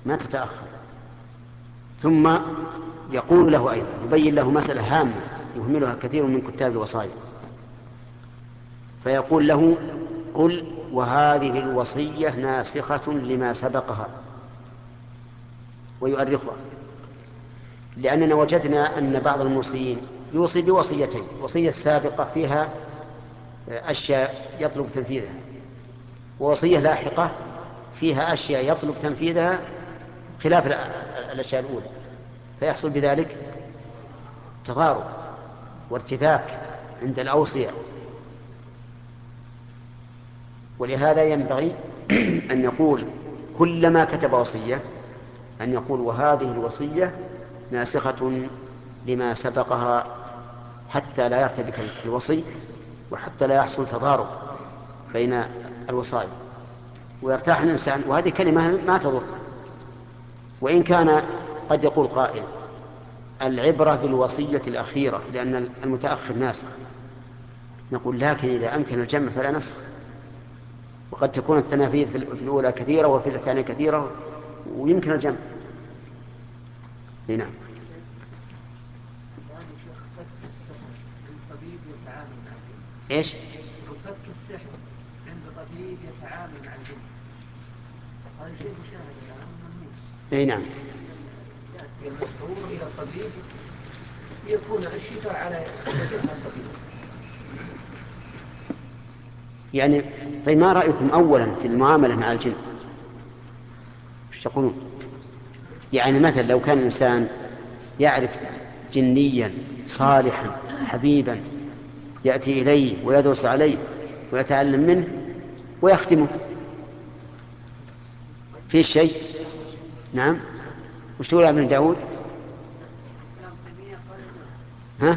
ما تتأخر. ثم يقول له أيضا، يبين له مسألة هامة يهملها كثير من كتاب الوصايا، فيقول له: قل وهذه الوصية ناسخة لما سبقها، ويؤرخها. لأننا وجدنا أن بعض الموصين يوصي بوصيتين: وصية سابقة فيها أشياء يطلب تنفيذها، ووصية لاحقة فيها أشياء يطلب تنفيذها خلاف الأشياء الأولى، فيحصل بذلك تضارب وارتباك عند الأوصية. ولهذا ينبغي أن يقول كلما كتب وصية أن يقول: وهذه الوصية ناسخة لما سبقها، حتى لا يرتبك الوصي، وحتى لا يحصل تضارب بين الوصايا، ويرتاح الإنسان. وهذه كلمة ما تضر، وإن كان قد يقول قائل: العبرة بالوصية الأخيرة لأن المتأخر ناسخ. نقول: لكن إذا أمكن الجمع فلا نسخ، وقد تكون التنافيذ في الأولى كثيرة وفي الثانية كثيرة، ويمكن الجمع. نعم. ايش؟ فك السحر عند طبيب يتعامل مع الجن، هذا شيء مشاهد الآن ملموس. اي نعم. يأتي المسحور إلى الطبيب يكون الشفاء على وجه الطبيب. يعني طيب، ما رأيكم أولا في المعاملة مع الجن؟ ايش تقولون؟ يعني مثلا لو كان الإنسان يعرف جنيا صالحا حبيبا يأتي إليه ويدرس عليه ويتعلم منه ويخدمه، في شيء؟ نعم. وش تقول يا ابن داود؟ ها؟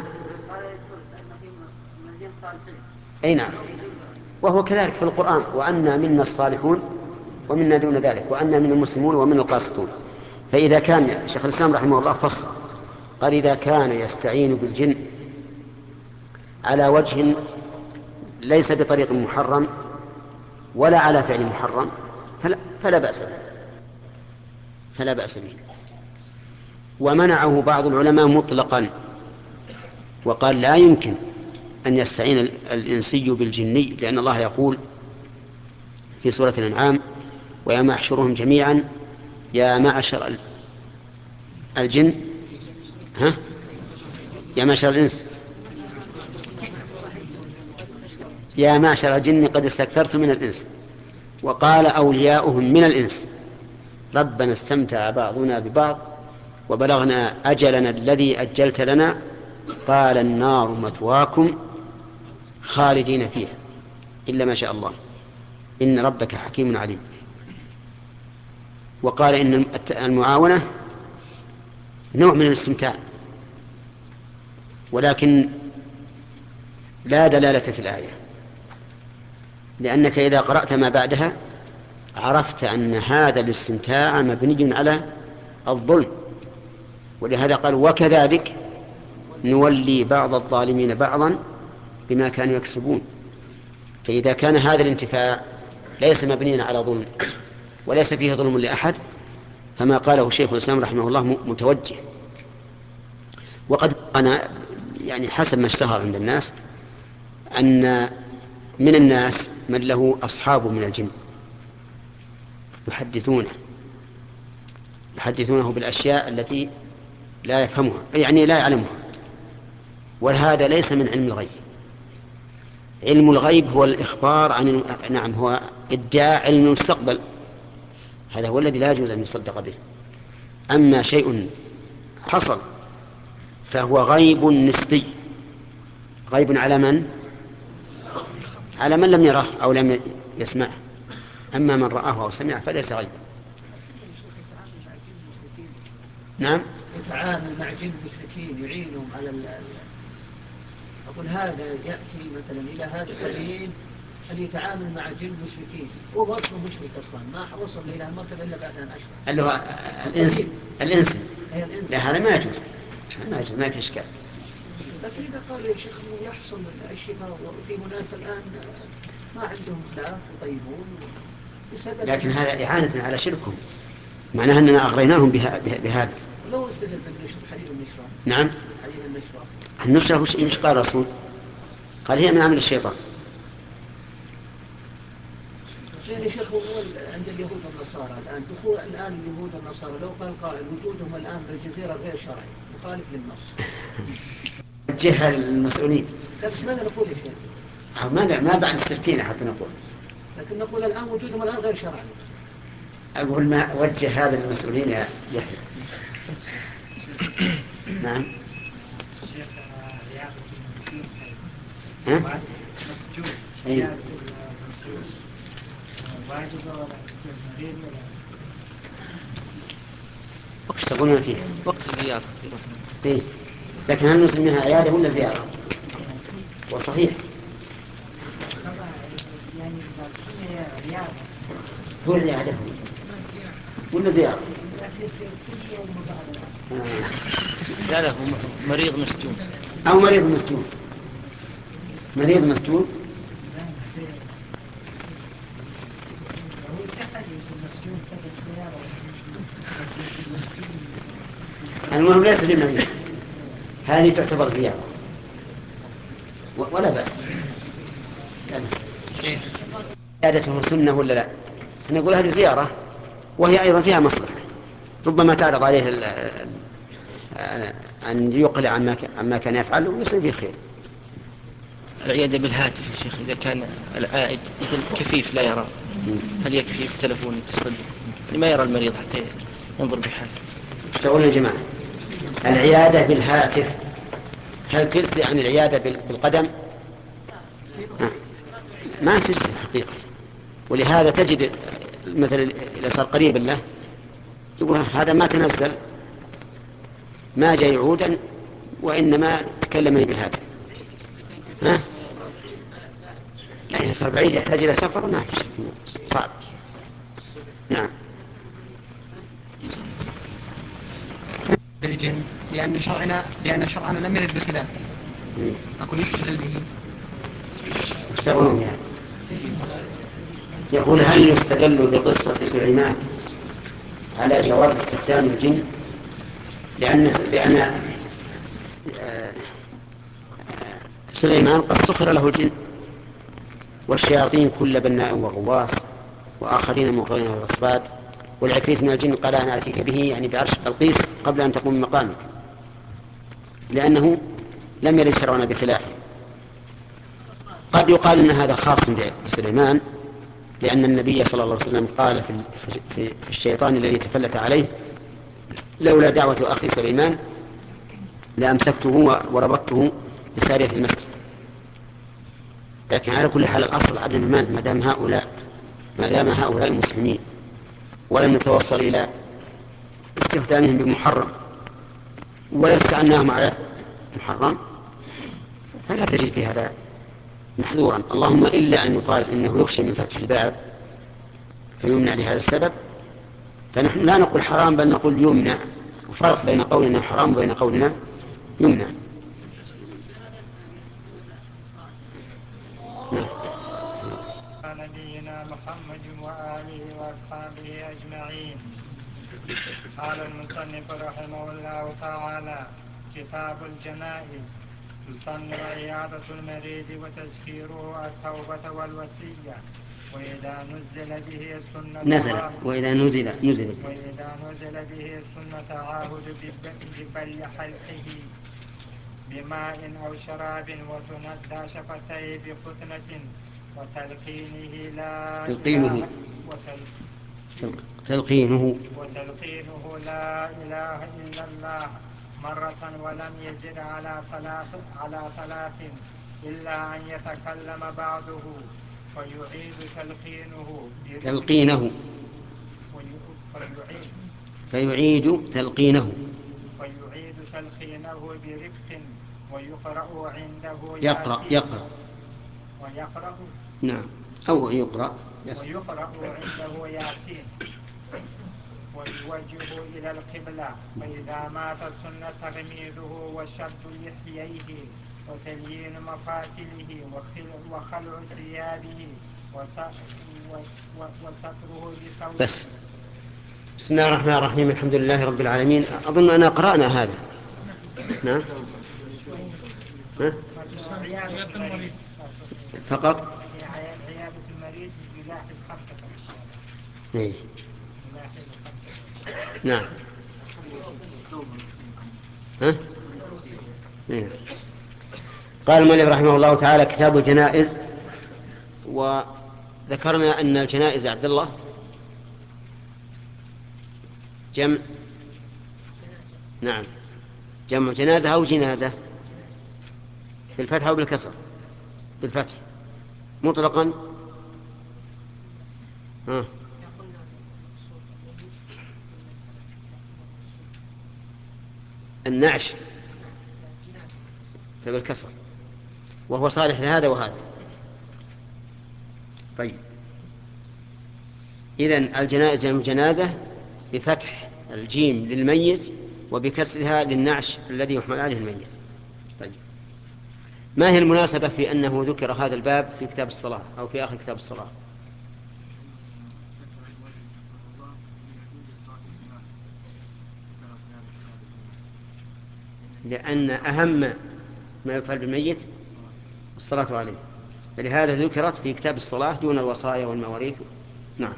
أي نعم. وهو كذلك في القرآن: وأنا منا الصالحون ومنا دون ذلك، وأنا من المسلمون ومن القاسطون. فإذا كان شيخ الإسلام رحمه الله فصل، قال: إذا كان يستعين بالجن على وجه ليس بطريق محرم ولا على فعل محرم فلا بأس به، فلا بأس به. ومنعه بعض العلماء مطلقا، وقال: لا يمكن أن يستعين الإنسي بالجني، لأن الله يقول في سورة الأنعام: ويوم يحشرهم جميعا يا معشر الجن، يا معشر الإنس، يا معشر الجن قد استكثرتم من الإنس. وقال أولياؤهم من الإنس: ربنا استمتع بعضنا ببعض وبلغنا أجلنا الذي أجلت لنا، قال النار مثواكم خالدين فيها إلا ما شاء الله إن ربك حكيم عليم. وقال إن المعاونة نوع من الاستمتاع، ولكن لا دلالة في الآية، لأنك إذا قرأت ما بعدها عرفت أن هذا الاستمتاع مبني على الظلم. ولهذا قال: وكذلك نولي بعض الظالمين بعضا بما كانوا يكسبون. فإذا كان هذا الانتفاع ليس مبنيا على ظلم وليس فيه ظلم لأحد، فما قاله شيخ الإسلام رحمه الله متوجه. وقد أنا يعني حسب ما اشتهر عند الناس أن من الناس من له أصحاب من الجن يحدثونه بالأشياء التي لا يفهمها، يعني لا يعلمها، وهذا ليس من علم الغيب. علم الغيب هو الإخبار عن نعم، هو ادعاء علم المستقبل، هذا هو الذي لا يجوز أن يصدق به. أما شيء حصل فهو غيب نسبي، غيب على من؟ على من لم يره أو لم يسمعه. أما من رآه أو سمعه فليس غيبا. نعم. يتعامل مع جن مشركين يعينهم على أقول هذا يأتي مثلا إلى هذا الطبيب أن يتعامل مع جن مشركين، هو أصلا مشرك أصلا، ما وصل إلى المرتبة إلا بعد أن أشرك. اللي هو الإنس. لا، هذا ما يجوز، ما في إشكال. لكن إذا قال يا شيخ يحصل الشفاء وفي ناس الآن ما عندهم خلاف وطيبون، لكن هذا إعانة على شركهم. معناها أننا أغريناهم بهذا. لو استدل بالنشر حديث النشرة. نعم. حديث النشرة. النشرة وش قال الرسول؟ قال هي من عمل الشيطان. يعني شيخ عند اليهود والنصارى الآن دخول الآن اليهود والنصارى لو قال قائل وجودهم الآن بالجزيرة غير شرعي مخالف للنص. وجهها للمسؤولين. لا بس ماذا نقول يا شيخ؟ ما بعد الستين حتى نقول. لكن نقول الآن وجودهم الآن غير شرعي. أقول ما وجه هذا للمسؤولين يا يحيى. نعم. شيخ رياضة المسجون. ها؟ مسجون. أي. رياضة المسجون. واجبة ولا مريض ولا؟ وش تقولون فيه؟ وقت الزيارة. إيه. لكن هل نسميها عيادة ولا زيارة؟ وصحيح. يعني هي رياضة. هو العيادة ولا زيارة؟ لا هو مريض مسجون. أو مريض مسجون. مريض مسجون. المهم ليس بمريض. هذه تعتبر زيارة ولا بأس. لا بأس. عيادته سنة ولا لا؟ نقول هذه زيارة وهي أيضا فيها مصلحة. ربما تعرض عليه أن يقلع عما كان يفعل ويصير فيه خير. العيادة بالهاتف يا شيخ إذا كان العائد مثل كفيف لا يرى، هل يكفي بالتلفون يتصل ما يرى المريض حتى ينظر بحاله؟ اشتغلوا يا جماعة. العيادة بالهاتف هل تجزي عن العيادة بالقدم؟ ما تجزي حقيقة. ولهذا تجد مثلا إذا صار قريبا له يقول هذا ما تنزل ما جاء يعودا وإنما تكلمني بالهاتف. ها؟ يعني صار بعيد يحتاج إلى سفر ما في شيء صعب. نعم. بالجن لأن شرعنا لم يرد بخلاف. أقول يستدل به. يشتغلون يعني. يقول هل يستدل بقصة سليمان على جواز استخدام الجن لأن سليمان قد سخر له الجن والشياطين كل بناء وغواص وآخرين مقرنين والأصفاد والعفريت من الجن قال أنا أتيك به يعني بعرش بلقيس قبل أن تقوم من مقامك لأنه لم يرد شرعنا بخلافه. قد يقال أن هذا خاص بسليمان لأن النبي صلى الله عليه وسلم قال في الشيطان الذي تفلت عليه لولا دعوة أخي سليمان لأمسكته وربطته بسارية المسجد. لكن على كل حال الأصل عدم المال ما دام هؤلاء المسلمين ولم نتوصل إلى استخدامهم بمحرم ولا استعناهم على محرم فلا تجد في هذا محذورا. اللهم إلا أن يقال إنه يخشى من فتح الباب فيمنع لهذا السبب فنحن لا نقول حرام بل نقول يمنع. وفرق بين قولنا حرام وبين قولنا يمنع. نبينا محمد وآله وأصحابه أجمعين. قال المصنف رحمه الله تعالى كتاب الجنائز يسن عيادة المريض وتذكيره التوبة والوصية وإذا نزل به السنة وإذا نزل به السنة تعاهد ببل حلقه بماء أو شراب وتندى شفتيه بقطنة وتلقينه لا تلقينه لا إله إلا الله مرة ولم يزد على ثلاث إلا أن يتكلم بعضه فيعيد تلقينه برفق ويقرأ عنده ويقرأ نعم أو ويقرأ عنده ياسين ويوجه إلى القبلة. فإذا مات السنة تغميده وشد لحييه وتليين مفاصله وخلع ثيابه وستره بثوب. بس بسم الله الرحمن الرحيم. الحمد لله رب العالمين. أظن أنا قرأنا هذا. نعم. عيادة المريض فقط. عيادة المريض يلاحظ 5 أشياء. إيه. يلاحظ 5 أشياء. نعم. ها؟ إيه. قال المؤلف رحمه الله تعالى: كتاب الجنائز. وذكرنا أن الجنائز عبد الله جمع. نعم، جمع جنازة أو جنازة، بالفتح أو بالكسر. بالفتح مطلقا. ها. النعش فبالكسر، وهو صالح لهذا وهذا. طيب، إذن الجنائز جمع جنازة بفتح الجيم للميت وبكسرها للنعش الذي يحمل عليه الميت. طيب، ما هي المناسبة في أنه ذكر هذا الباب في كتاب الصلاة أو في آخر كتاب الصلاة؟ لأن أهم ما يفعل بالميت الصلاة عليه، فلهذا ذكرت في كتاب الصلاة دون الوصايا والمواريث. نعم.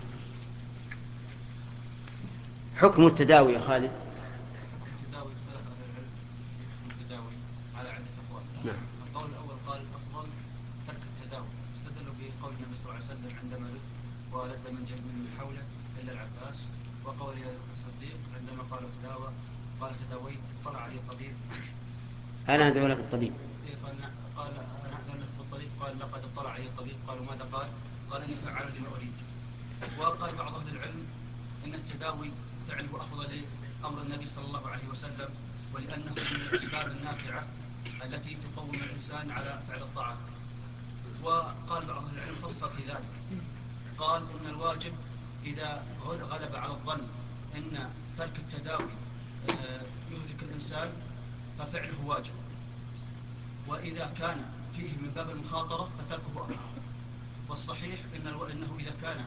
حكم التداوي يا خالد. التداوي اختلف أهل العلم في حكم التداوي على عدة أقوال. نعم. القول الأول قال أفضل ترك التداوي، استدلوا بقول النبي صلى الله عليه وسلم عندما لد ولد من جميع من حوله إلا العباس، وقول الصديق عندما قال تداوى قال تداويت طلع علي طبيب. أنا أدعو لك الطبيب. قال أنا أدعو لك الطبيب، قال لقد اطلع علي طبيب. قالوا ماذا قال؟ قال إني فعل لما أريد. وقال بعض أهل العلم إن التداوي فعله أفضل لأمر النبي صلى الله عليه وسلم، ولأنه من الأسباب النافعة التي تقوم الإنسان على فعل الطاعات. وقال بعض أهل العلم فصل في ذلك، قال إن الواجب إذا غلب على الظن إن ترك التداوي يهلك الإنسان ففعله واجب، وإذا كان فيه من باب المخاطرة فتركه أمر. والصحيح إنه إذا كان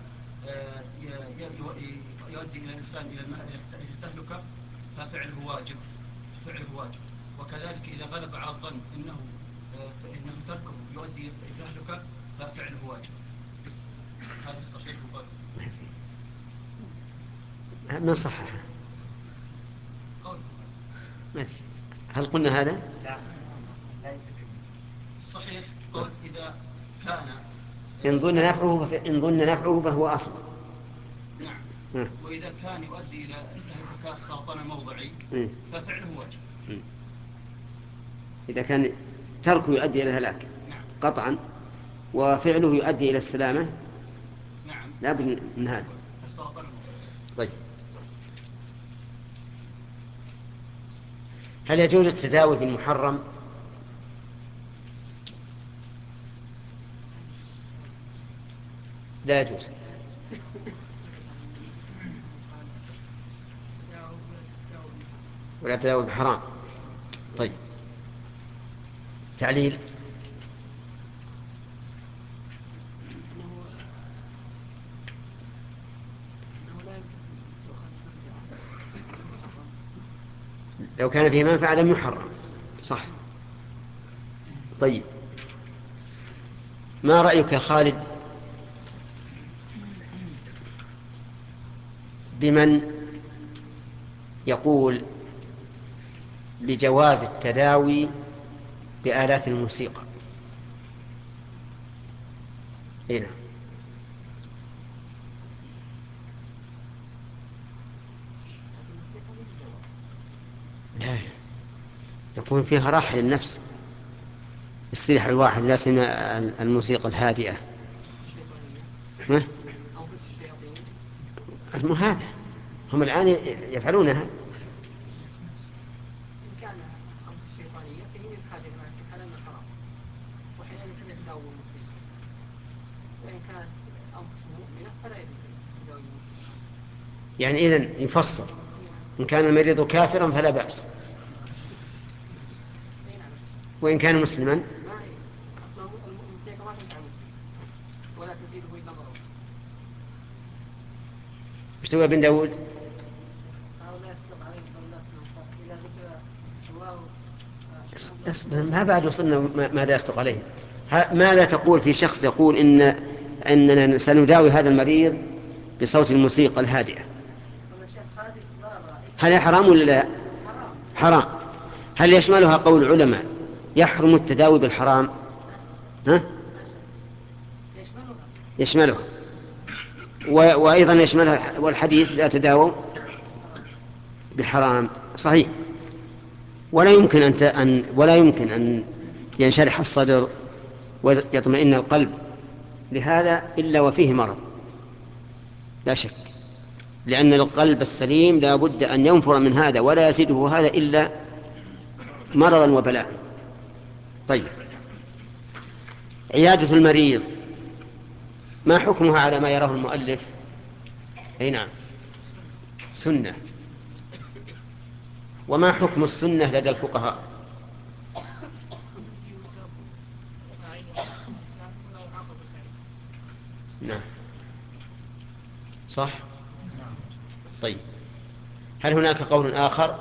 يؤدي إلى الإنسان إلى التهلكة ففعله واجب. وكذلك إذا غلب على الظن إنه تركه يؤدي إلى التهلكة ففعله واجب. هذا الصحيح وقال من صحح؟ هل قلنا هذا؟ لا، ليس الصحيح قال إذا كان إن ظن نفعه فهو أفضل. نعم. وإذا كان يؤدي إلى التهلكة سرطان موضعي ففعله واجب. إذا كان تركه يؤدي إلى الهلاك قطعا وفعله يؤدي إلى السلامة، نعم، لا بد من هذا. السرطان الموضعي. طيب، هل يجوز التداوي بالمحرم؟ لا يجوز. ولا تداوي بحرام. طيب، تعليل. لو كان فيه منفعة لم يحرم، صح. طيب، ما رأيك يا خالد بمن يقول بجواز التداوي بآلات الموسيقى؟ هنا لا، يكون فيها راحة للنفس، يستريح الواحد، لا سيما الموسيقى الهادئة. هذا هم الآن يفعلونها. إن كان أنفس شيطانية فهي بحاجة إلى على أنه حرام، وحينئذ يتداوى الموسيقى. وإن كانت أنفس مؤمنة فلا يجوز تداوي الموسيقى. يعني إذن يفصل، إن كان المريض كافرا فلا بأس، وإن كان مسلما أصلا الموسيقى ما تنفع المسلم ولا تزيده إلا ضررا. ايش تقول ابن داود؟ بس ما بعد وصلنا ماذا يصدق عليه. ماذا تقول في شخص يقول أننا سنداوي هذا المريض بصوت الموسيقى الهادئة؟ هل حرام ولا لا؟ حرام. هل يشملها قول العلماء يحرم التداوي بالحرام؟ ها؟ يشملها. وأيضا يشملها والحديث لا تداووا بحرام. صحيح. ولا يمكن أن ينشرح الصدر ويطمئن القلب لهذا إلا وفيه مرض، لا شك، لأن القلب السليم لا بد أن ينفر من هذا ولا يزيده هذا إلا مرضا وبلاء. طيب، عيادة المريض ما حكمها على ما يراه المؤلف؟ أي نعم، سنة. وما حكم السنة لدى الفقهاء؟ نعم، صح. طيب، هل هناك قول آخر؟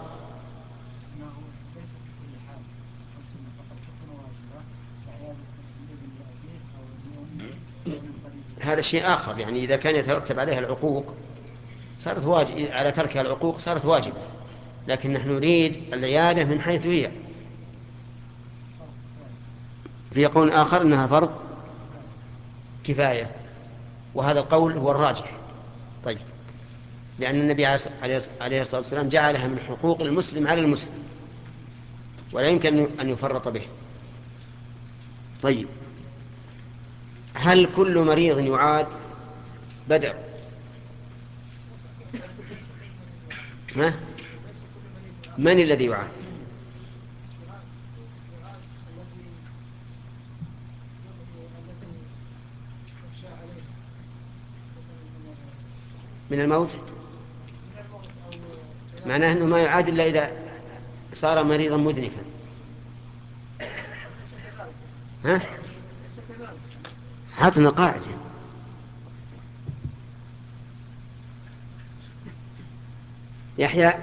هذا شيء آخر، يعني إذا كان يترتب عليها العقوق صارت واجب، على تركها العقوق صارت واجبة، لكن نحن نريد العيادة من حيث هي. في قول آخر أنها فرض كفاية، وهذا القول هو الراجح. طيب، لأن النبي عليه الصلاة والسلام جعلها من حقوق المسلم على المسلم ولا يمكن أن يفرط به. طيب، هل كل مريض يعاد؟ بدأ من الذي يعاد؟ من الموت؟ معناه أنه ما يعاد إلا إذا صار مريضا مذنفا. حطنا قاعدة. يحيى.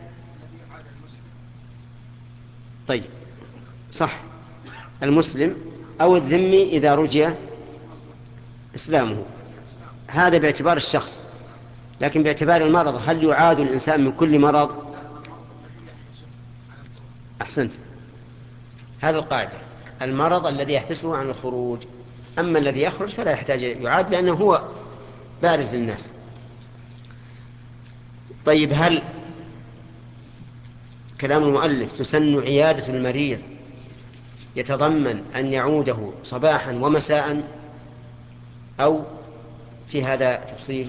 طيب، صح، المسلم أو الذمي إذا رجي إسلامه، هذا باعتبار الشخص. لكن باعتبار المرض، هل يعاد الإنسان من كل مرض؟ أحسنت، هذا القاعدة، المرض الذي يحبسه عن الخروج. أما الذي يخرج فلا يحتاج يعاد لأنه هو بارز للناس. طيب، هل كلام المؤلف تسن عيادة المريض يتضمن أن يعوده صباحا ومساء، أو في هذا تفصيل؟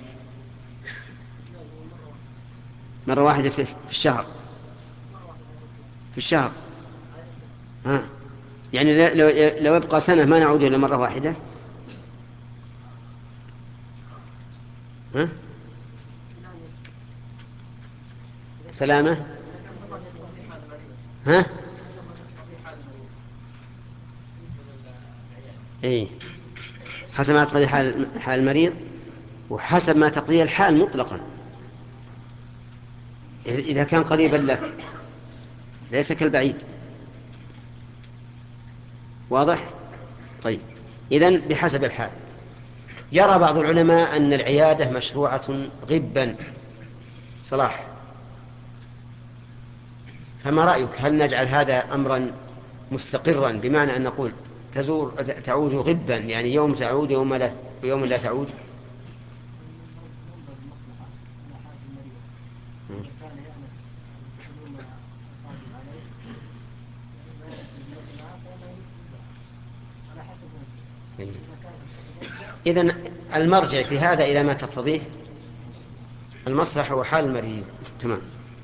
مرة واحدة في الشهر. في الشهر. يعني لو يبقى سنة ما نعود إلى مرة واحدة. سلامة. إيه، حسب ما تقضي حال المريض وحسب ما تقضي الحال مطلقا. إذا كان قريبا لك ليس كالبعيد. واضح؟ طيب، إذن بحسب الحال. يرى بعض العلماء أن العيادة مشروعة غبا. صلاح، فما رأيك؟ هل نجعل هذا أمرا مستقرا بمعنى أن نقول تعود غبا، يعني يوم تعود يوم لا تعود؟ إذن المرجع في هذا إلى ما تقتضيه المصلحة وحال المريض. تمام.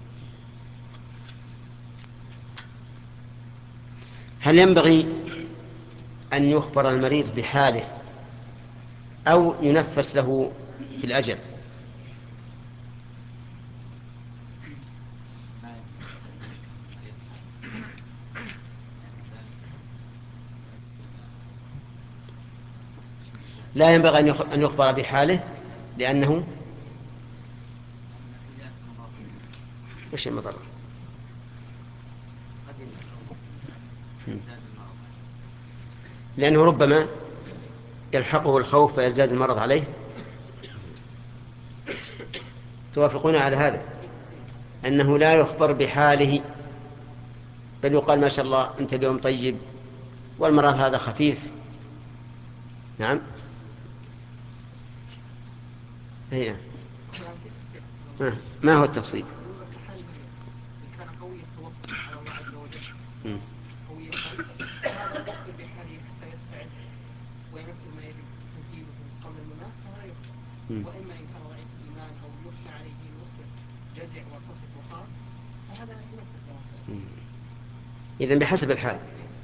هل ينبغي أن يخبر المريض بحاله أو ينفس له في الأجل؟ لا ينبغي أن يخبر بحاله لأنه وش المضرة؟ لأنه ربما يلحقه الخوف فيزداد المرض عليه. توافقون على هذا أنه لا يخبر بحاله، بل يقال ما شاء الله أنت اليوم طيب والمرض هذا خفيف. نعم. هي. ما هو التفصيل؟ كان قوي التوكل على الله عز وجل، قوي القلب، هذا لا يخبر بحاله حتى يستعد وينفذ ما يجب تنفيذه قبل الممات، فهذا يخبر. واما ان كان ضعيف الايمان او يخشى عليه وقت جزع وصفق وخاف، فهذا ينفذ. إذن بحسب الحال.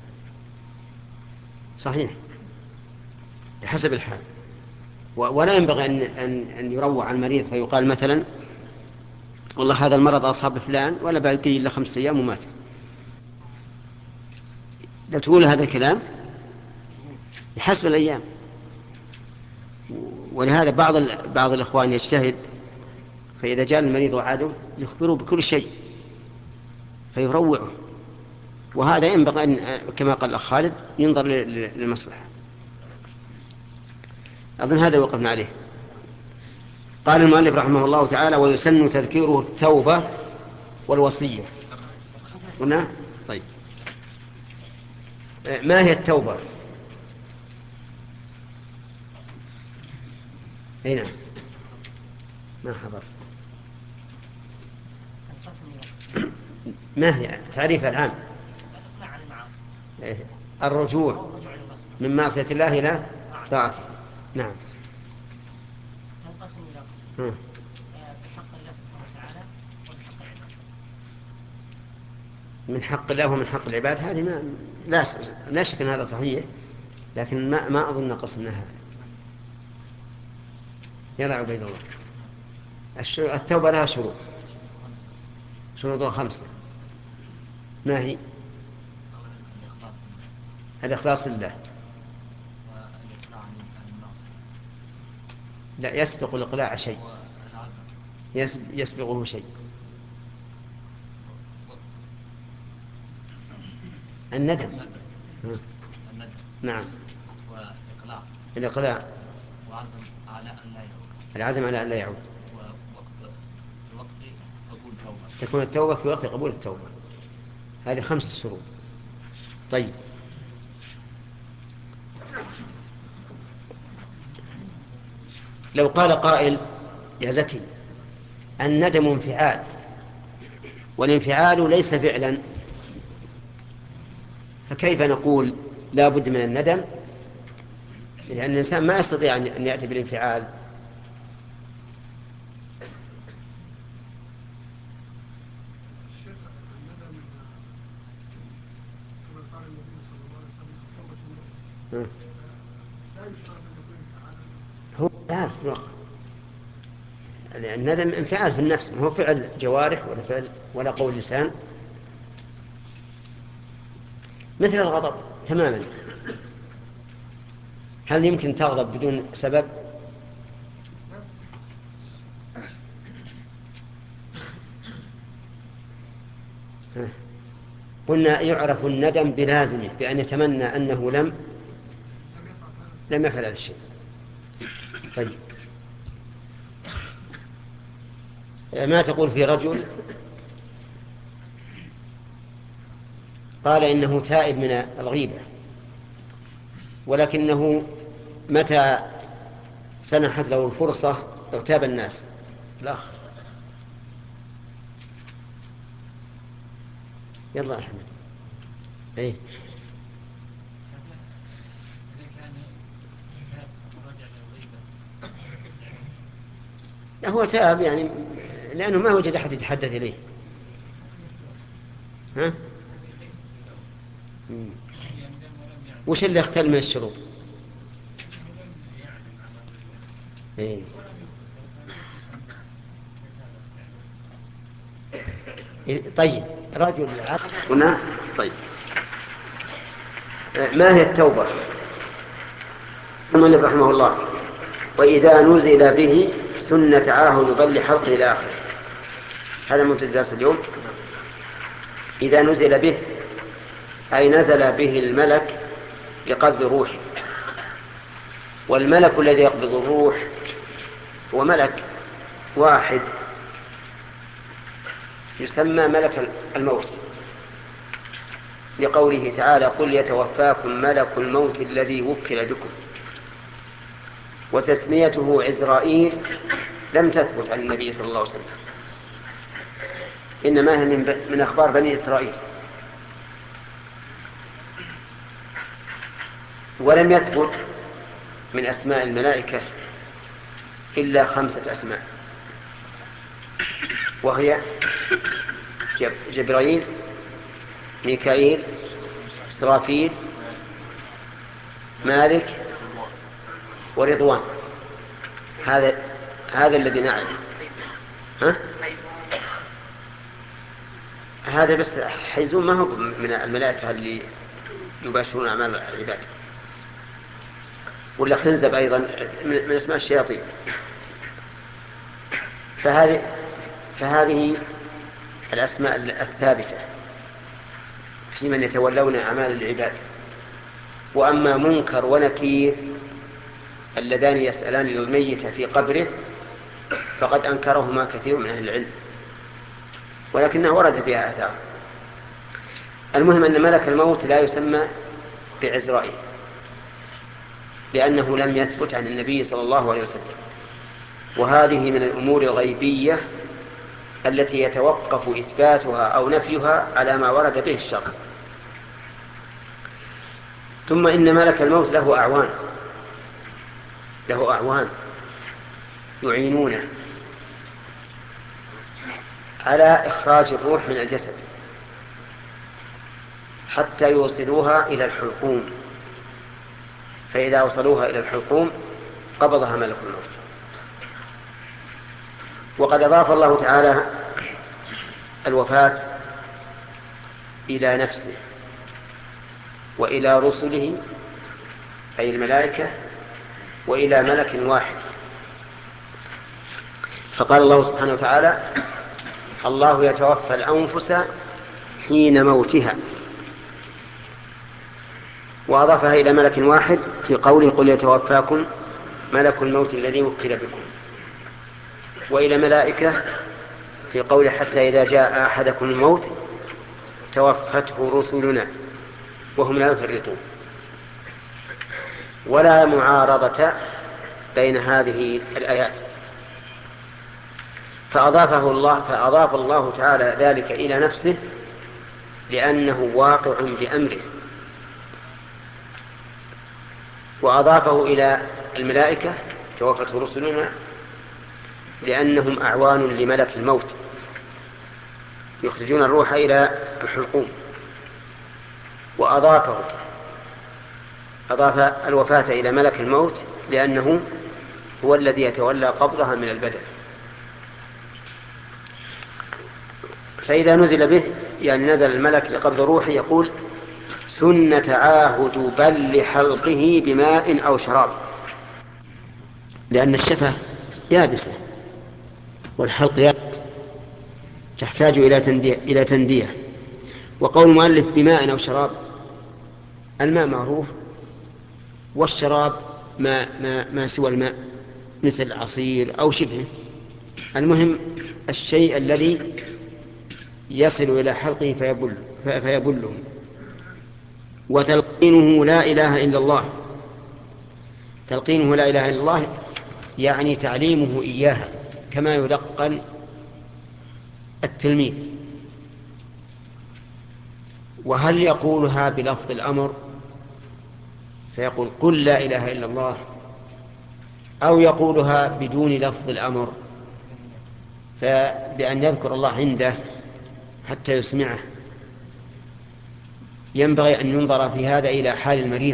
صحيح، بحسب الحال. ولا ينبغي أن يروع على المريض فيقال مثلا والله هذا المرض أصاب فلان ولا باقي إلا 5 أيام ومات. لو تقول هذا الكلام بحسب الأيام. ولهذا بعض الإخوان يجتهد، فإذا جاء المريض وعاده يخبره بكل شيء فيروعه، وهذا ينبغي أن كما قال الأخ خالد ينظر للمصلحة. أظن هذا وقفنا عليه. قال المؤلف رحمه الله تعالى: ويسن تذكيره التوبة والوصية. هنا طيب، ما هي التوبة؟ هنا ما حضرت. ما هي تعريفها العام؟ الرجوع من معصية الله إلى طاعته. نعم. تنقسم إلى قسمين، بحق الله سبحانه وتعالى وبحق العباد. من حق الله ومن حق العباد، هذه لا شك أن هذا صحيح، لكن ما أظن قسمنا هذا. يلا عبيد الله. التوبة لها شروط، شروطها 5. ما هي؟ الإخلاص لله. لا يسبق الإقلاع شيء، يسبقه شيء. الندم. نعم. الإقلاع. وعزم على أن لا يعود. العزم على أن لا يعود. ووقت قبول التوبة. تكون التوبة في وقت قبول التوبة. هذه 5 شروط. طيب، لو قال قائل: يا زكي، الندم انفعال والانفعال ليس فعلا، فكيف نقول لا بد من الندم؟ لأن الإنسان ما يستطيع أن يأتي بالانفعال. هو يعرف الندم انفعال في النفس، ما هو فعل جوارح ولا قول لسان، مثل الغضب تماما. هل يمكن تغضب بدون سبب؟ قلنا يعرف الندم بلازمه، بأن يتمنى أنه لم يفعل هذا الشيء. طيب، ما تقول في رجل قال إنه تائب من الغيبة، ولكنه متى سنحت له الفرصة اغتاب الناس؟ الأخ يلا يا أحمد. إيه؟ هو تاب يعني لأنه ما وجد أحد يتحدث إليه. ها؟ وش اللي اختل من الشروط؟ إيه؟ طيب، رجل هنا. طيب، ما هي التوبة؟ المؤلف رحمه الله: وإذا نزل به سن تعاهد بل حلقه إلى آخره. هذا مبتدأ درس اليوم. إذا نزل به أي نزل به الملك لقبض روحه. والملك الذي يقبض الروح هو ملك واحد يسمى ملك الموت، لقوله تعالى: قل يتوفاكم ملك الموت الذي وكل بكم. وتسميته عزرائيل لم تثبت عن النبي صلى الله عليه وسلم، إنما هي من أخبار بني إسرائيل. ولم يثبت من أسماء الملائكة إلا 5 أسماء، وهي جبرائيل، ميكائيل، إسرافيل، مالك، ورضوان. هذا الذي نعلم. هذا بس حيزون، ما هو من الملائكة اللي يباشرون أعمال العباد. ولا خنزب أيضا من اسماء الشياطين. فهذه الأسماء الثابتة في من يتولون أعمال العباد. وأما منكر ونكير اللذان يسألان الميت في قبره فقد أنكرهما كثير من أهل العلم، ولكنه ورد فيها آثار. المهم أن ملك الموت لا يسمى بعزرائيل، لأنه لم يثبت عن النبي صلى الله عليه وسلم. وهذه من الأمور الغيبية التي يتوقف إثباتها أو نفيها على ما ورد به الشرع. ثم إن ملك الموت له أعوان يعينونه على إخراج الروح من الجسد حتى يوصلوها إلى الحلقوم، فإذا وصلوها إلى الحلقوم قبضها ملك الموت. وقد أضاف الله تعالى الوفاة إلى نفسه وإلى رسله أي الملائكة وإلى ملك واحد، فقال الله سبحانه وتعالى: الله يتوفى الأنفس حين موتها، وأضافها إلى ملك واحد في قوله: قل يتوفاكم ملك الموت الذي وكل بكم، وإلى ملائكة في قوله: حتى إذا جاء أحدكم الموت توفته رسلنا وهم لا يفرطون. ولا معارضة بين هذه الآيات، فأضاف الله تعالى ذلك إلى نفسه لأنه واقع بأمره، وأضافه إلى الملائكة توفته رسلنا لأنهم أعوان لملك الموت يخرجون الروح إلى الحلقوم. وأضاف الوفاة إلى ملك الموت لأنه هو الذي يتولى قبضها من البدن. فإذا نزل به يعني نزل الملك لقبض روحه يقول: سن تعاهد بل حلقه بماء أو شراب، لأن الشفة يابسة والحلق يابس تحتاج إلى تندية. وقول المؤلف بماء أو شراب، الماء معروف، والشراب ما سوى الماء مثل عصير أو شبهه. المهم الشيء الذي يصل إلى حلقه فيبله. وتلقينه لا إله إلا الله، تلقينه لا إله إلا الله يعني تعليمه إياها كما يلقن التلميذ. وهل يقولها بلفظ الأمر فيقول: قل لا إله إلا الله، أو يقولها بدون لفظ الأمر فبأن يذكر الله عنده حتى يسمعه؟ ينبغي أن ينظر في هذا إلى حال المريض،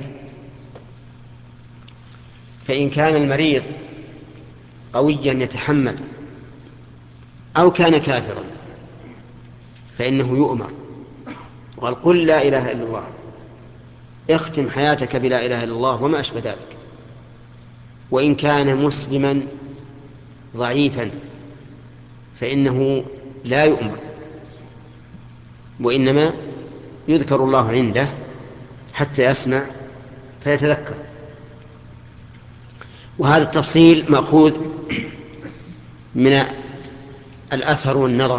فإن كان المريض قويا يتحمل أو كان كافرا فإنه يؤمر وقال: قل لا إله إلا الله، اختم حياتك بلا إله إلا الله وما أشبه ذلك. وإن كان مسلما ضعيفا فإنه لا يؤمر، وإنما يذكر الله عنده حتى يسمع فيتذكر. وهذا التفصيل مأخوذ من الأثر والنظر.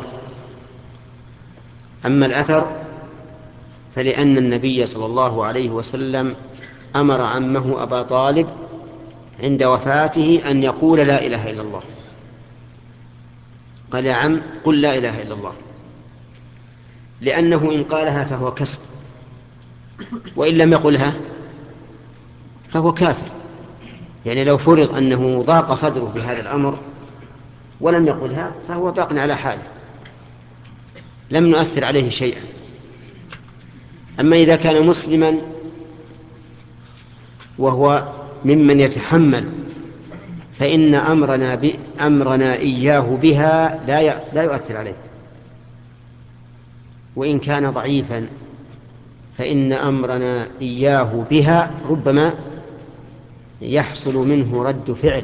أما الأثر فلأن النبي صلى الله عليه وسلم أمر عمه أبا طالب عند وفاته أن يقول لا إله إلا الله، قال يا عم قل لا إله إلا الله، لأنه إن قالها فهو كسب، وإن لم يقلها فهو كافر. يعني لو فرض أنه ضاق صدره بهذا الأمر ولم يقلها فهو باق على حاله، لم نؤثر عليه شيئا. أما إذا كان مسلما وهو ممن يتحمل فإن أمرنا إياه بها لا يؤثر عليه، وإن كان ضعيفا فإن أمرنا إياه بها ربما يحصل منه رد فعل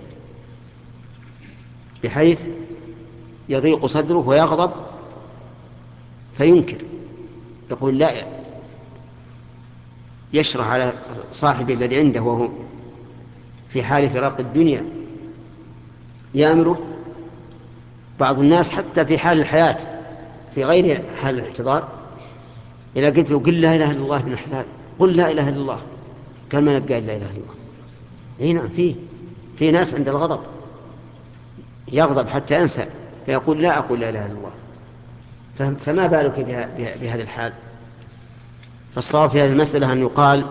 بحيث يضيق صدره ويغضب فينكر، يقول لا، يشرح على صاحبه الذي عنده وهو في حال فراق الدنيا يأمره. بعض الناس حتى في حال الحياة في غير حال الاحتضار إذا قلت له قل لا إله إلا الله ابن حلال، قل لا إله إلا الله، قال ما نبقى لا إله إلا الله. هنا في ناس عند الغضب يغضب حتى ينسى فيقول لا أقول لا إله إلا الله، فما بالك بهذا الحال؟ فالصواب في هذه المسألة أن يقال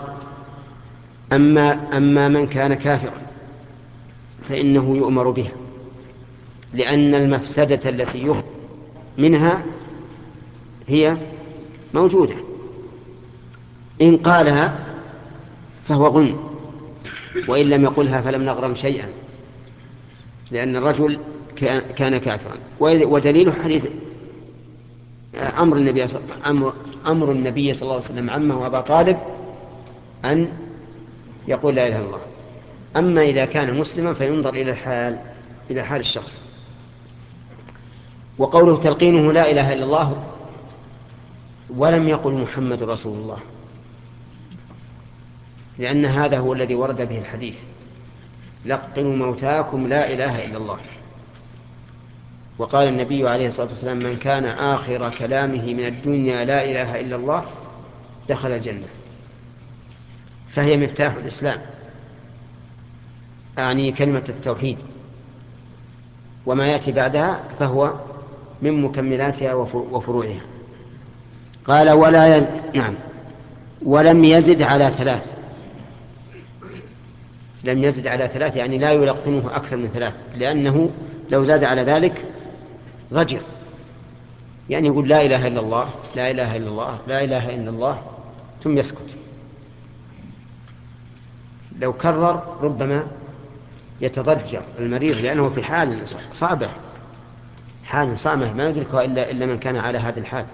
أما من كان كافرا فإنه يؤمر بها، لأن المفسدة التي يخرج منها هي موجودة. إن قالها فهو غنم، وإن لم يقلها فلم نغرم شيئا، لأن الرجل كان كافرا. ودليل حديث أمر النبي صلى الله عليه وسلم عمه أبا طالب أن يقول لا إله إلا الله. أما إذا كان مسلما فينظر إلى حال الشخص. وقوله تلقينه لا إله إلا الله ولم يقل محمد رسول الله، لأن هذا هو الذي ورد به الحديث لقنوا موتاكم لا إله إلا الله. وقال النبي عليه الصلاة والسلام من كان آخر كلامه من الدنيا لا إله إلا الله دخل الجنة. فهي مفتاح الإسلام، أعني كلمة التوحيد، وما يأتي بعدها فهو من مكملاتها وفروعها. قال ولم يزد على 3. لم يزد على 3 يعني لا يلقنه أكثر من 3، لأنه لو زاد على ذلك ضجر، يعني يقول لا إله إلا الله لا إله إلا الله لا إله إلا الله ثم يسكت. لو كرر ربما يتضجر المريض، لأنه في حال صعبة ما يدركها إلا من كان على هذا الحال،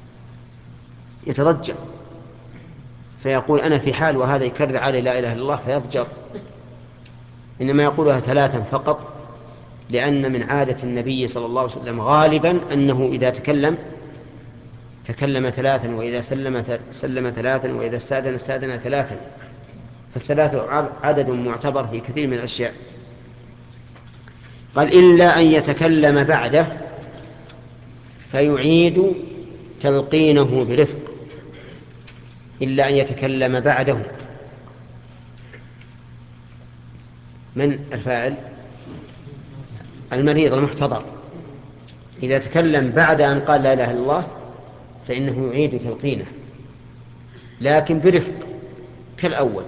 يتضجر فيقول أنا في حال وهذا يكرر علي لا إله إلا الله فيضجر. إنما يقولها 3 فقط، لأن من عادة النبي صلى الله عليه وسلم غالبا أنه إذا تكلم 3، وإذا سلم 3، وإذا استأذن 3. فال3 عدد معتبر في كثير من الأشياء. قال إلا أن يتكلم بعده فيعيد تلقينه برفق. إلا أن يتكلم بعده، من الفاعل؟ المريض المحتضر. إذا تكلم بعد أن قال لا إله إلا الله فإنه يعيد تلقينه، لكن برفق كالأول.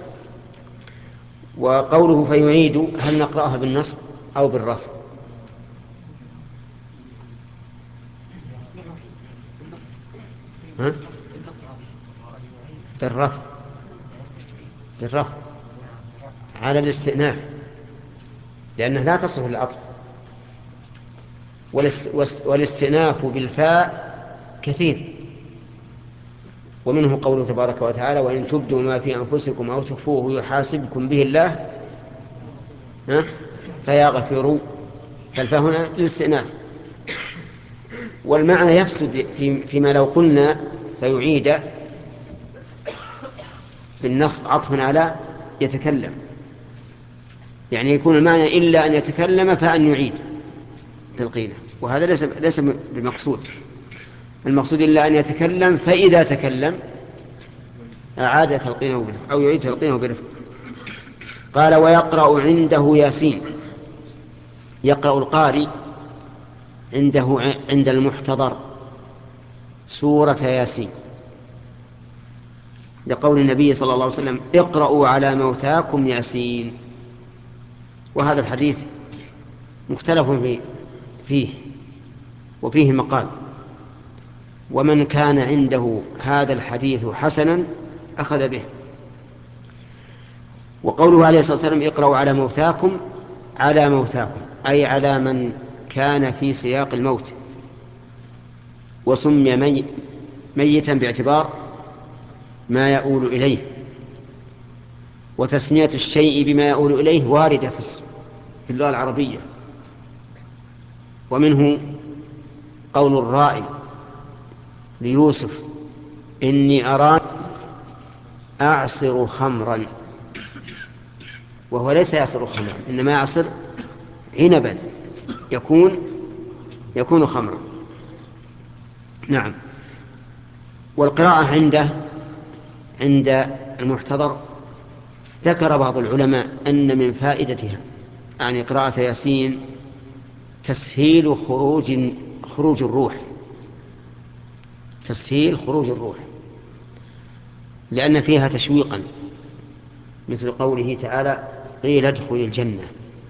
وقوله فيعيد هل نقرأها بالنصب أو بالرفع؟ بالرفع على الاستئناف، لأنه لا تصف العطف. والاستئناف بالفاء كثير، ومنه قوله تبارك وتعالى وإن تبدوا ما في أنفسكم أو تخفوه يحاسبكم به الله فيغفر. فالفاء هنا للاستئناف. والمعنى يفسد فيما لو قلنا فيعيد بالنصب عطفا على يتكلم، يعني يكون المعنى إلا أن يتكلم فأن يعيد تلقينه، وهذا ليس بالمقصود. المقصود إلا أن يتكلم، فإذا تكلم أعاد تلقينه برفق أو يعيد تلقينه برفق. قال ويقرأ عنده ياسين. يقرأ القارئ عنده عند المحتضر سورة ياسين، لقول النبي صلى الله عليه وسلم اقرأوا على موتاكم ياسين. وهذا الحديث مختلف فيه وفيه مقال، ومن كان عنده هذا الحديث حسنا أخذ به. وقوله عليه الصلاة والسلام اقرأوا على موتاكم، على موتاكم أي على من كان في سياق الموت، وسمي ميتا باعتبار ما يؤول إليه، وتسمية الشيء بما يؤول إليه واردة في اللغة العربية. ومنه قول الراعي ليوسف إني أراني أعصر خمرا، وهو ليس يعصر خمرا، إنما يعصر عنبا يكون خمرا. نعم. والقراءة عند المحتضر ذكر بعض العلماء أن من فائدتها يعني قراءة ياسين تسهيل خروج الروح، تسهيل خروج الروح، لأن فيها تشويقا، مثل قوله تعالى قيل ادخل الجنة،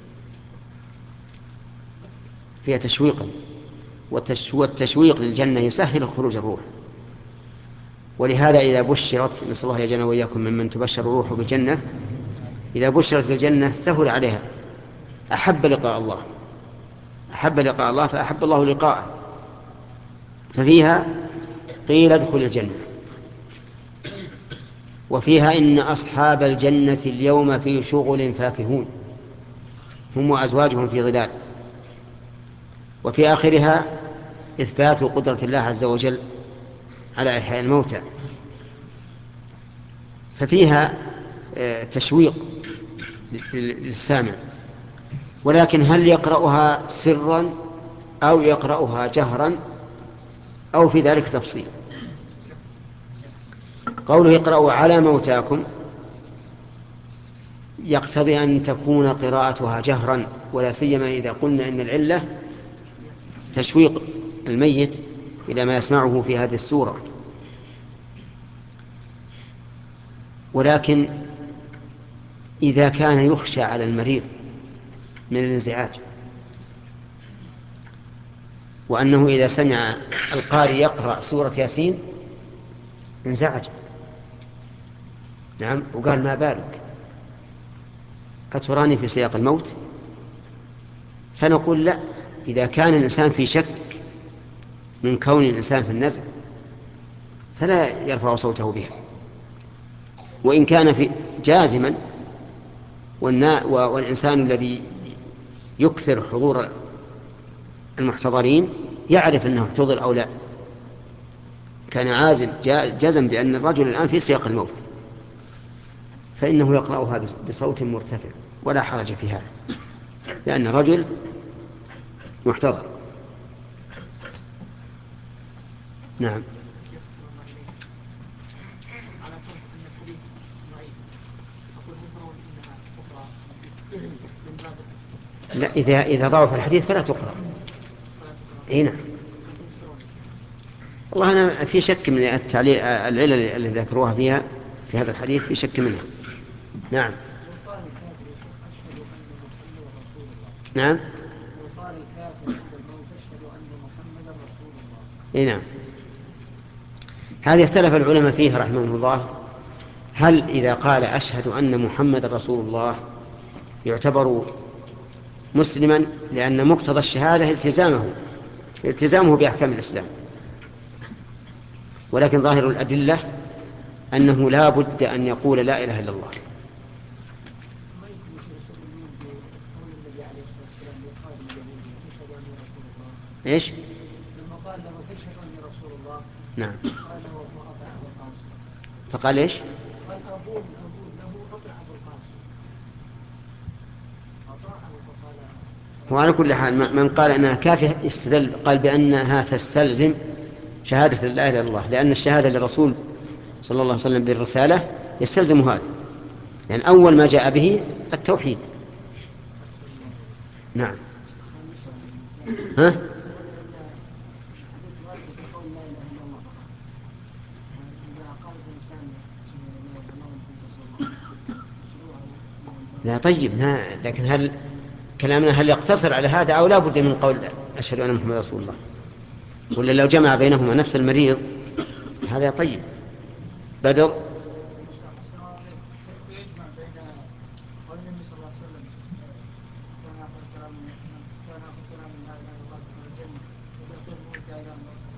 فيها تشويقا، والتشويق للجنة يسهل خروج الروح. ولهذا إذا بشرت، نسأل الله يجعلنا وإياكم ممن تبشر الروح بالجنة، إذا بشرت بالجنة سهل عليها، أحب لقاء الله فأحب الله لقاءه، ففيها قيل ادخل الجنة. وفيها إن أصحاب الجنة اليوم في شغل فاكهون هم وأزواجهم في ظلال. وفي آخرها إثبات قدرة الله عز وجل على إحياء الموتى، ففيها تشويق للسامع. ولكن هل يقرأها سرا أو يقرأها جهرا أو في ذلك تفصيل؟ قوله اقرأوا على موتاكم يقتضي أن تكون قراءتها جهرا، ولا سيما إذا قلنا إن العلة تشويق الميت إلى ما يسمعه في هذه السورة. ولكن إذا كان يخشى على المريض من الانزعاج، وأنه إذا سمع القارئ يقرأ سورة ياسين انزعج، نعم، وقال ما بالك أتراني في سياق الموت؟ فنقول لا، إذا كان الإنسان في شك من كون الإنسان في النزع فلا يرفع صوته بها، وإن كان جازما، والإنسان الذي يكثر حضور المحتضرين يعرف أنه احتضر أو لا، كان عازم جزم بأن الرجل الآن في سياق الموت، فإنه يقرأها بصوت مرتفع ولا حرج في هذا، لأن الرجل محتضر. نعم. لا، إذا ضعف الحديث فلا تقرأ. نعم. والله أنا في شك من العلل التي ذكروها فيها في هذا الحديث، في شك منها. نعم. نعم. نعم. هذه اختلف العلماء فيها رحمهم الله، هل إذا قال أشهد أن محمد رسول الله يعتبر مسلما، لأن مقتضى الشهادة التزامه بأحكام الإسلام، ولكن ظاهر الأدلة أنه لا بد أن يقول لا إله إلا الله. إيش؟ لما قال له تشهد أني رسول الله، نعم. قال له وأبا وقاسم، فقال إيش؟ قال أبوه وعلى كل حال من قال أنها كافية استدل قال بأنها تستلزم شهادة لا إله إلا الله، لأن الشهادة للرسول صلى الله عليه وسلم بالرسالة يستلزم هذا، يعني أول ما جاء به التوحيد. نعم. ها؟ لا طيب، لكن هل كلامنا هل يقتصر على هذا أو لا بد من قول أشهد أن محمد رسول الله؟ ولا لو جمع بينهما نفس المريض هذا طيب. بدر. يجمع بين قول النبي صلى الله عليه وسلم كان يأخذ كلام لا إله إلا الله دخل الجنة وذكر الموت أيضا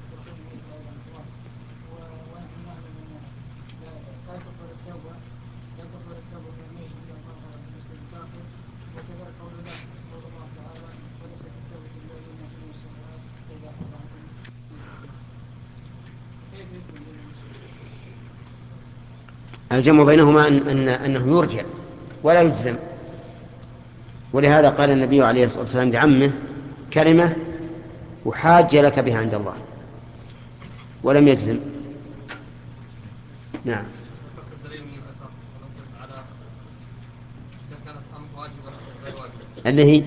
ونحن نعلم أن لا تقبل التوبة من الميت إلا ما هو المسلم الكافر، وكذلك قول الله تعالى وليست التوبة للذين يعملون السيئات حتى إذا حضر عنهم كيف يجمع بين الجمع بينهما أنه يرجع ولا يجزم، ولهذا قال النبي عليه الصلاة والسلام لعمه كلمة وحاج لك بها عند الله، ولم يجزم. نعم. اللي هي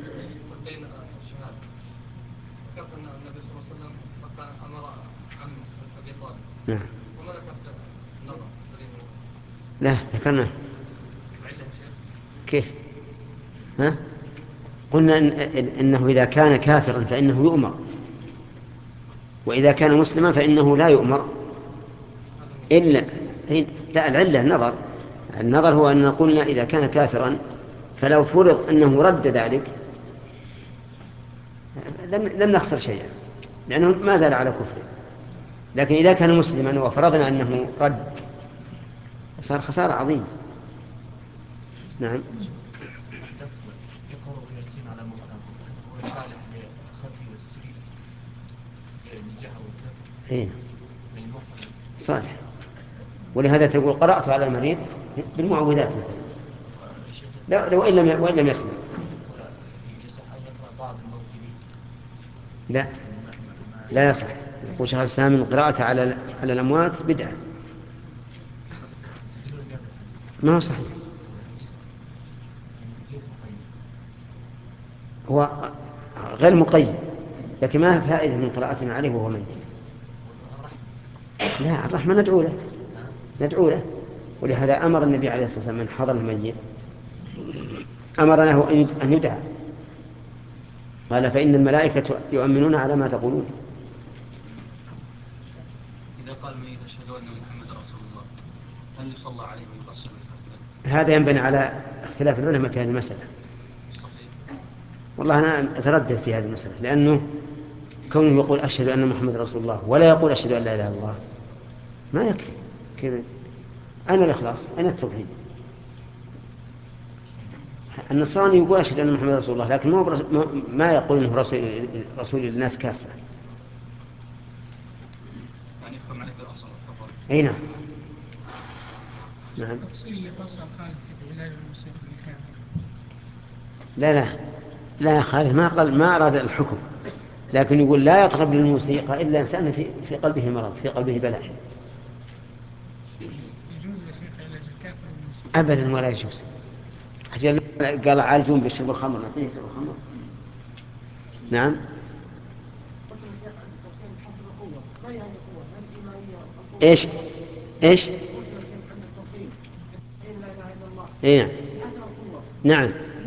ذكرت أن النبي صلى الله عليه وسلم أمر عمه أبي طالب. نعم. وما ذكرت النظر. لا ذكرنا. كيف؟ ها؟ قلنا إنه إذا كان كافرا فإنه يؤمر، وإذا كان مسلما فإنه لا يؤمر إلا لا. العلة النظر هو أن قلنا إذا كان كافرا فلو فرض أنه رد ذلك لم نخسر شيئا لأنه ما زال على كفره، لكن إذا كان مسلما وفرضنا أنه رد صار خسارة عظيمة. نعم. يقرأ ياسين على موتاكم هو صالح للخفي والسري للجهر والسر. إيه صالح، ولهذا تقول قرأت على المريض بالمعوذات مثلا لا وإن لم يسمع. يصح أن يقرأ بعض الموكبين؟ لا يصح. يقول شيخ الإسلام القراءة على الأموات بدعة، ما هو صحيح. هو غير مقيد، لكن ما فائدة من قراءتنا عليه وهو ميت. لا الرحمة ندعو له، ولهذا أمر النبي عليه الصلاة والسلام من حضر الميت أمر له أن يدعى، قال فإن الملائكة يؤمنون على ما تقولون. إذا قال من أشهد أن محمد رسول الله هل يصلى عليه ويقصر الكفن؟ هذا ينبني على اختلاف العلماء في هذه المسألة. صحيح. والله أنا أتردد في هذه المسألة، لأنه كونه يقول أشهد أن محمد رسول الله ولا يقول أشهد أن لا إله إلا الله ما يكفي. كيف؟ أين الإخلاص؟ أين التوحيد؟ النصراني يقول أشهد أن محمد رسول الله لكن ما يقول أنه رسول الناس كافة. يعني يحكم عليه بالأصل. أي نعم. نعم. التفصيل اللي فصل خالد في علاج الموسيقى الكافر. لا يا خالد ما أراد الحكم، لكن يقول لا يطرب للموسيقى إلا إنسان في قلبه مرض، في قلبه بلاء. يجوز يا شيخ علاج الكافر بالموسيقى؟ أبدا ولا يجوز. قال عالجون بالشرب الخمر، نعطيه شرب الخمر. نعم. ايش ايه نعم.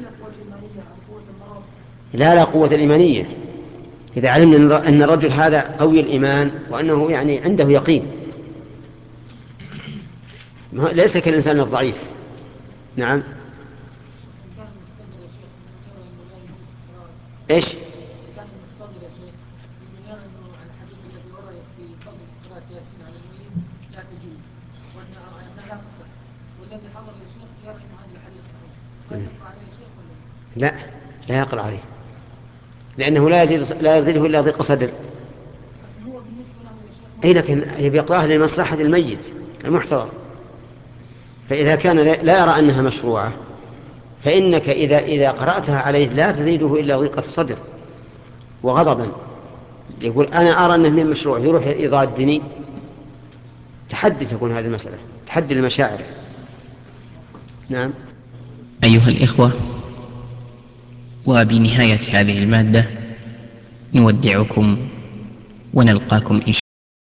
لا قوة الإيمانية. إذا علمنا أن الرجل هذا قوي الإيمان وأنه يعني عنده يقين، ليس كالإنسان الضعيف. نعم. ايش؟ كان المقتضي يا شيخ من يرى انه على الحديث الذي ورد في فضل قراءة ياسين على الميت لا تجوز وانها لا تصح، والذي حضر يا شيخ يرى ان هذا الحديث صحيح، هل يقرأ عليه يا شيخ ولا لا يقرأ عليه، لأنه لا يزيده إلا ضيق صدر. هو بالنسبة له يا شيخ؟ أي لكن يقرأها لمصلحة الميت المحتضر، فإذا كان لا يرى أنها مشروعة فإنك إذا قرأتها عليه لا تزيده إلا ضيقة صدر وغضبا، يقول أنا أرى أنه من مشروع، يروح يضادني. تحدي تكون هذه المسألة، تحدي المشاعر. نعم. أيها الإخوة، وبنهاية هذه المادة نودعكم ونلقاكم إن شاء الله